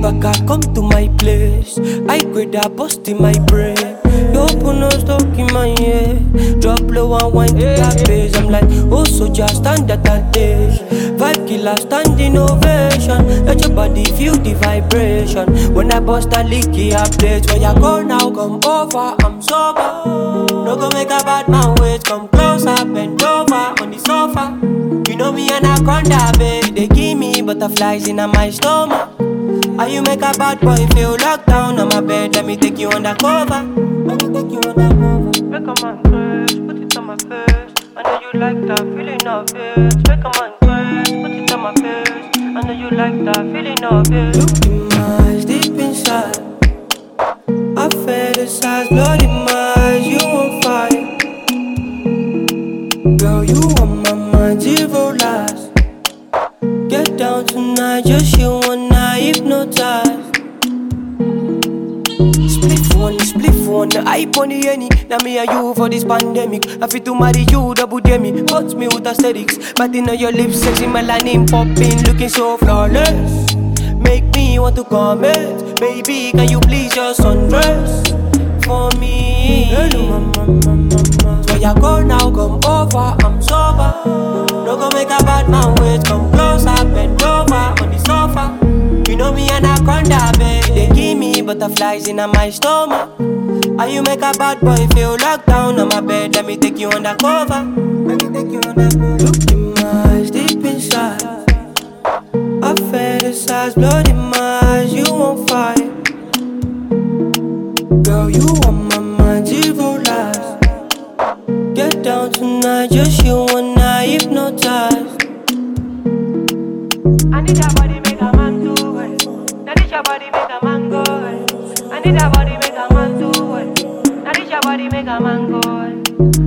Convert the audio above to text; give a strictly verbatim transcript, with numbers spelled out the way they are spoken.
back, I come to my place. I grade a bust in my brain. You open up stuck in my head. Drop low and wind to that bass. I'm like, oh, so just stand at attention. Vibe killer, standing ovation. Let your body feel the vibration. When I bust a leaky, I place. Where you go now, come over, I'm sober. No go make a bad man wait. Come closer, bend over on the sofa. You know me anaconda, baby. They give me butterflies in my stomach. How you make a bad boy feel locked down on my bed? Let me take you undercover. Let me take you undercover. Make a man crash, put it on my face. I know you like that feeling of it. Make a man crash, put it on my face. I know you like that feeling of it. Look in my eyes, deep inside. I fantasize, bloody eyes, you on fire. Girl, you on my mind, zero lies. Get down tonight, just you and I hypnotized. Split one, split one, hype on the any. Now me and you for this pandemic. I fit to marry you, double demi. Cut me with aesthetics, but in your lips, sexy melanin popping, looking so flawless. Make me want to comment. Baby, can you please just undress for me? Hello, mama, mama, mama. So you go now, come over, I'm sober. No go make a bad man wait. Come closer, bend over on the sofa. You know me anaconda, baby. They give me butterflies in my stomach. How you make a bad boy feel locked down on my bed? Let me take you undercover. Let me take you undercover. Look in my eyes, deep inside. I fantasize, blood in my eyes, you on fire. Girl, you on my mind, zero lies. Get down tonight, just you and I hypnotized. I need your body, make a man do it. I need your body, make a man go it. I need your body, make a man do it. I need your body, make a man go it.